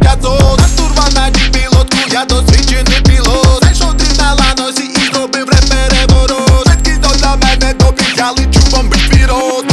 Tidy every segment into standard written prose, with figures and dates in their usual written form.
100-500. На штурвана пілотку, я досвідчений пілот. Зайшов дріб на ланосі і зробив реп-переворот. Швидкість для мене добіг, я лечу бомбить твій рот.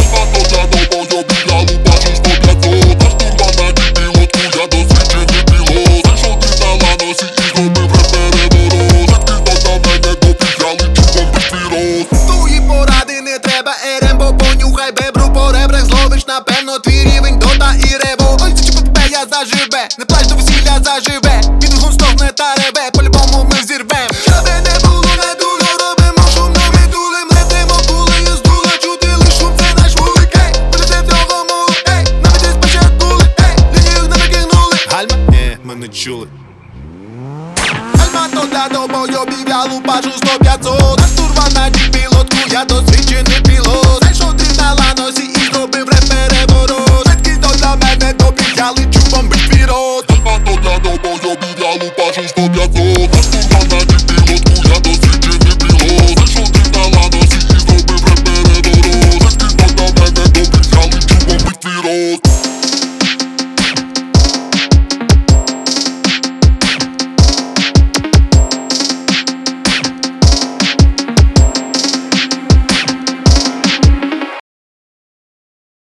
Твої поради не треба, Ерембо, понюхай бебру по ребрах, зловиш напевно твій рівень дота і рево. Ой, зачепи тебе, я заживе, не плач, до весілля заживе. Під двигун стогне та реве, по-любому ми взірвем. Щоби не було, не дуло, робимо шумно, ми дулем, летимо пулею з дула, чути лиш шум, це наш вулик, ей. Полетим цього мулу, ей, навіть десь пече кули, ей, лінію не викинули. Гальма? Ні, ми не чули. Гальма то для довбойобів, я лупашу 100-500. На штурвана пілотку, я досвідчений пілот. Зайшов дріб на ланосі і зробив реп-переворот. Швидкість для мене добіг, я лечу бомбить твій рот. Гальма то для довбойобів, я лупашу 100-500.